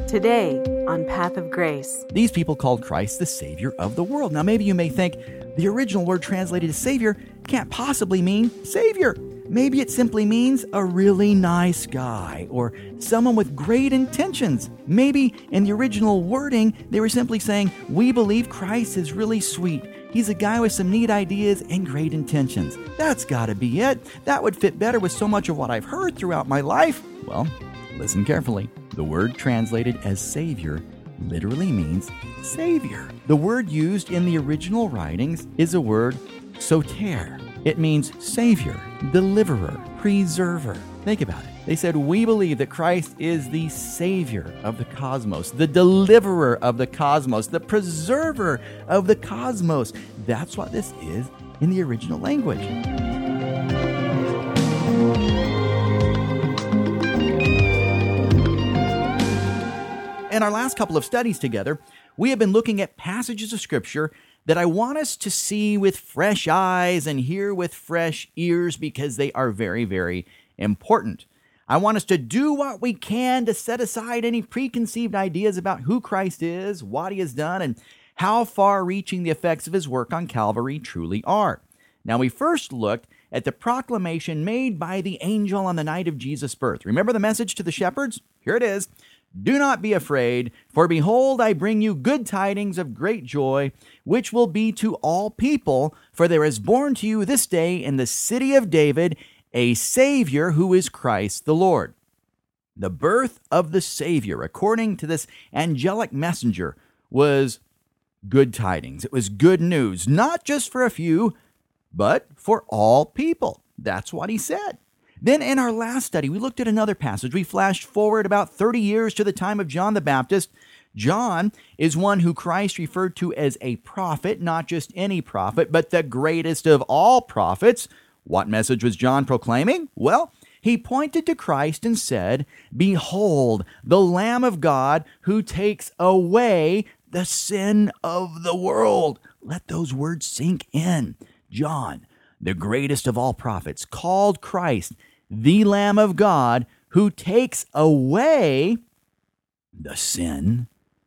Today on Path of Grace. These people called Christ the Savior of the world. Now, maybe you may think the original word translated as Savior can't possibly mean Savior. Maybe it simply means a really nice guy or someone with great intentions. Maybe in the original wording, they were simply saying, we believe Christ is really sweet. He's a guy with some neat ideas and great intentions. That's gotta be it. That would fit better with so much of what I've heard throughout my life. Well, listen carefully. The word translated as Savior literally means Savior. The word used in the original writings is a word soter. It means Savior, Deliverer, Preserver. Think about it. They said, we believe that Christ is the Savior of the cosmos, the Deliverer of the cosmos, the Preserver of the cosmos. That's what this is in the original language. In our last couple of studies together, we have been looking at passages of Scripture that I want us to see with fresh eyes and hear with fresh ears because they are very, very important. I want us to do what we can to set aside any preconceived ideas about who Christ is, what He has done, and how far-reaching the effects of His work on Calvary truly are. Now, we first looked at the proclamation made by the angel on the night of Jesus' birth. Remember the message to the shepherds? Here it is. Do not be afraid, for behold, I bring you good tidings of great joy, which will be to all people, for there is born to you this day in the city of David a Savior who is Christ the Lord. The birth of the Savior, according to this angelic messenger, was good tidings. It was good news, not just for a few, but for all people. That's what he said. Then in our last study, we looked at another passage. We flashed forward about 30 years to the time of John the Baptist. John is one who Christ referred to as a prophet, not just any prophet, but the greatest of all prophets. What message was John proclaiming? Well, he pointed to Christ and said, behold, the Lamb of God who takes away the sin of the world. Let those words sink in. John, the greatest of all prophets, called Christ the Lamb of God who takes away the sin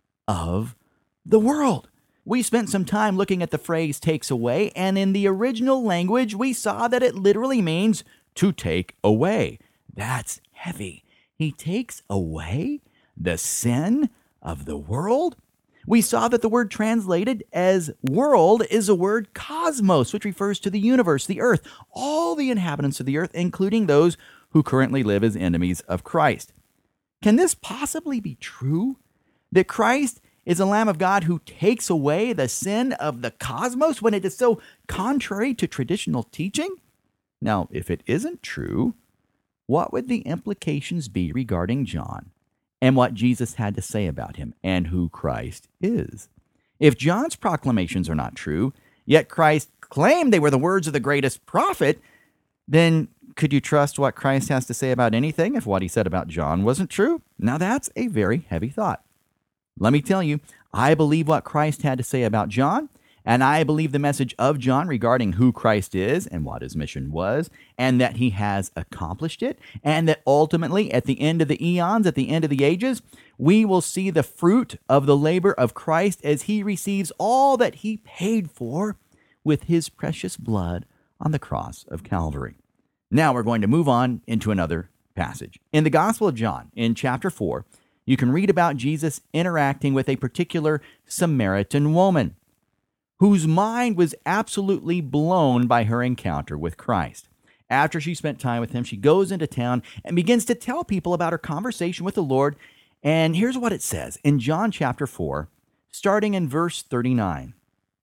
of the world. We spent some time looking at the phrase takes away, and in the original language, we saw that it literally means to take away. That's heavy. He takes away the sin of the world. We saw that the word translated as world is a word cosmos, which refers to the universe, the earth, all the inhabitants of the earth, including those who currently live as enemies of Christ. Can this possibly be true? That Christ is a Lamb of God who takes away the sin of the cosmos when it is so contrary to traditional teaching? Now, if it isn't true, what would the implications be regarding John and what Jesus had to say about him and who Christ is? If John's proclamations are not true, yet Christ claimed they were the words of the greatest prophet, then could you trust what Christ has to say about anything if what he said about John wasn't true? Now that's a very heavy thought. Let me tell you, I believe what Christ had to say about John, and I believe the message of John regarding who Christ is and what his mission was, and that he has accomplished it, and that ultimately, at the end of the eons, at the end of the ages, we will see the fruit of the labor of Christ as he receives all that he paid for with his precious blood on the cross of Calvary. Now we're going to move on into another passage. In the Gospel of John, in chapter 4, you can read about Jesus interacting with a particular Samaritan woman whose mind was absolutely blown by her encounter with Christ. After she spent time with him, she goes into town and begins to tell people about her conversation with the Lord. And here's what it says in John chapter 4, starting in verse 39.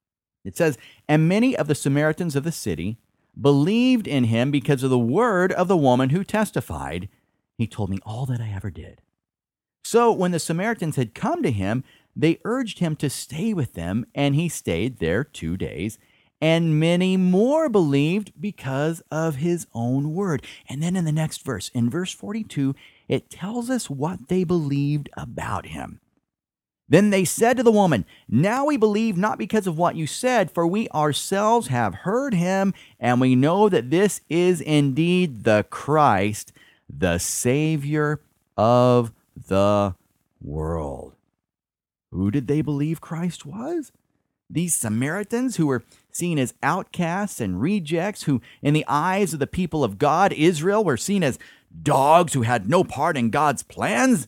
It says, and many of the Samaritans of the city believed in him because of the word of the woman who testified, he told me all that I ever did. So when the Samaritans had come to him, they urged him to stay with them, and he stayed there 2 days. And many more believed because of his own word. And then in the next verse, in verse 42, it tells us what they believed about him. Then they said to the woman, now we believe not because of what you said, for we ourselves have heard him, and we know that this is indeed the Christ, the Savior of the world. Who did they believe Christ was? These Samaritans who were seen as outcasts and rejects, who in the eyes of the people of God, Israel, were seen as dogs who had no part in God's plans?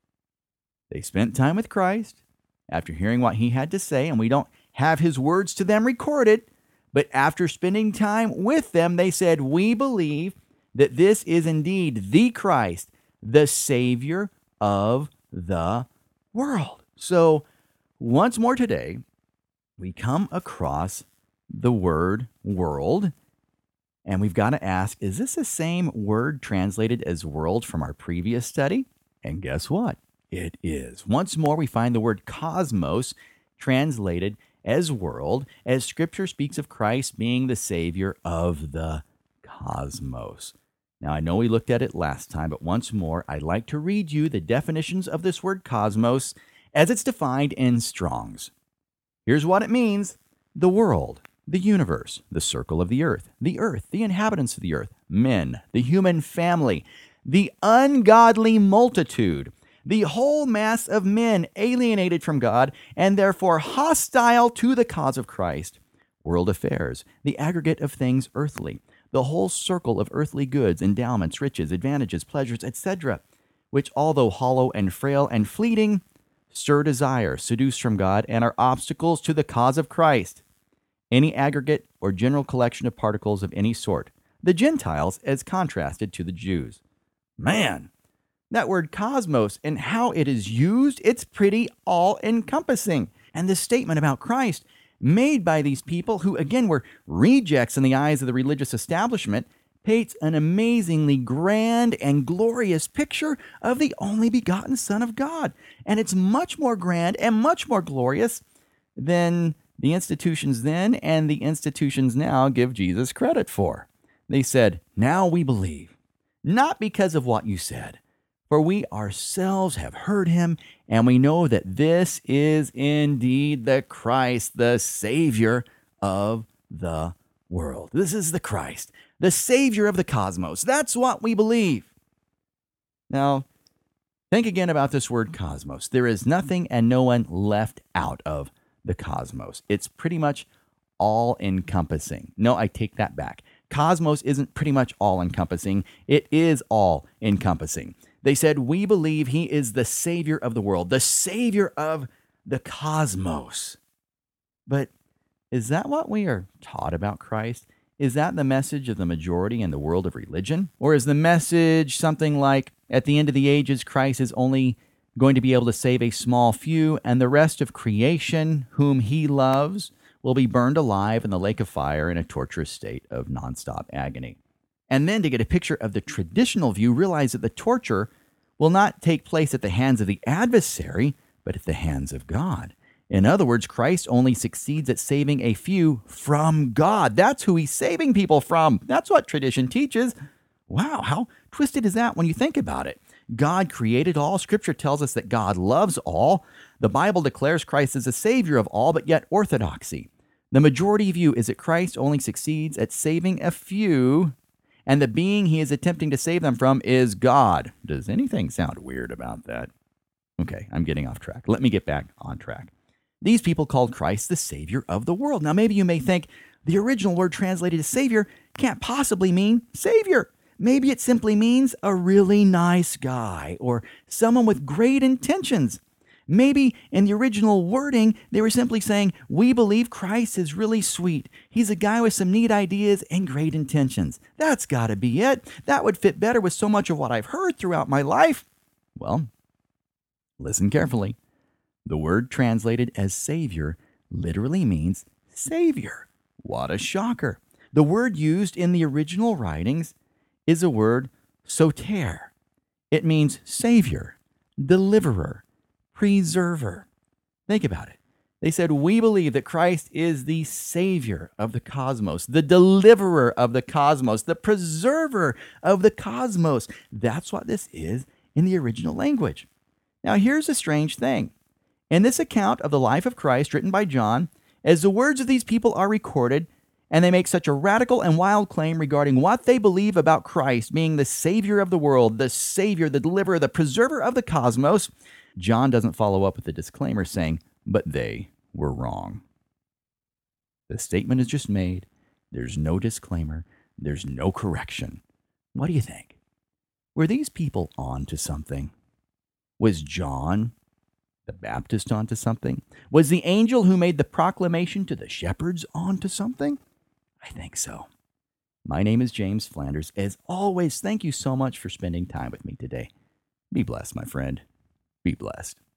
They spent time with Christ after hearing what he had to say, and we don't have his words to them recorded, but after spending time with them, they said, "We believe that this is indeed the Christ, the Savior of the world." So, once more today, we come across the word world, and we've got to ask, is this the same word translated as world from our previous study? And guess what? It is. Once more, we find the word cosmos translated as world, as Scripture speaks of Christ being the Savior of the cosmos. Now, I know we looked at it last time, but once more, I'd like to read you the definitions of this word cosmos as it's defined in Strong's. Here's what it means: the world, the universe, the circle of the earth, the inhabitants of the earth, men, the human family, the ungodly multitude, the whole mass of men alienated from God and therefore hostile to the cause of Christ, world affairs, the aggregate of things earthly, the whole circle of earthly goods, endowments, riches, advantages, pleasures, etc., which although hollow and frail and fleeting, stir desire, seduce from God, and are obstacles to the cause of Christ. Any aggregate or general collection of particles of any sort. The Gentiles as contrasted to the Jews. Man, that word cosmos and how it is used, it's pretty all-encompassing. And this statement about Christ, made by these people who, again, were rejects in the eyes of the religious establishment, paints an amazingly grand and glorious picture of the only begotten Son of God. And it's much more grand and much more glorious than the institutions then and the institutions now give Jesus credit for. They said, "Now we believe, not because of what you said, for we ourselves have heard him, and we know that this is indeed the Christ, the Savior of the world." This is the Christ, the Savior of the cosmos. That's what we believe. Now, think again about this word cosmos. There is nothing and no one left out of the cosmos. It's pretty much all-encompassing. No, I take that back. Cosmos isn't pretty much all-encompassing. It is all-encompassing. They said, "We believe he is the Savior of the world, the Savior of the cosmos." But is that what we are taught about Christ? Is that the message of the majority in the world of religion? Or is the message something like, at the end of the ages, Christ is only going to be able to save a small few, and the rest of creation, whom he loves, will be burned alive in the lake of fire in a torturous state of nonstop agony? And then to get a picture of the traditional view, realize that the torture will not take place at the hands of the adversary, but at the hands of God. In other words, Christ only succeeds at saving a few from God. That's who he's saving people from. That's what tradition teaches. Wow, how twisted is that when you think about it? God created all. Scripture tells us that God loves all. The Bible declares Christ as the Savior of all, but yet orthodoxy. The majority view is that Christ only succeeds at saving a few, and the being he is attempting to save them from is God. Does anything sound weird about that? Okay, I'm getting off track. Let me get back on track. These people called Christ the Savior of the world. Now, maybe you may think the original word translated as Savior can't possibly mean Savior. Maybe it simply means a really nice guy or someone with great intentions. Maybe in the original wording, they were simply saying, "We believe Christ is really sweet. He's a guy with some neat ideas and great intentions." That's got to be it. That would fit better with so much of what I've heard throughout my life. Well, listen carefully. The word translated as Savior literally means Savior. What a shocker. The word used in the original writings is a word soter. It means Savior, Deliverer, Preserver. Think about it. They said, "We believe that Christ is the Savior of the cosmos, the Deliverer of the cosmos, the Preserver of the cosmos." That's what this is in the original language. Now, here's a strange thing. In this account of the life of Christ written by John, as the words of these people are recorded, and they make such a radical and wild claim regarding what they believe about Christ being the Savior of the world, the Savior, the Deliverer, the Preserver of the cosmos, John doesn't follow up with a disclaimer saying, but they were wrong. The statement is just made. There's no disclaimer. There's no correction. What do you think? Were these people on to something? Was John the Baptist onto something? Was the angel who made the proclamation to the shepherds onto something? I think so. My name is James Flanders. As always, thank you so much for spending time with me today. Be blessed, my friend. Be blessed.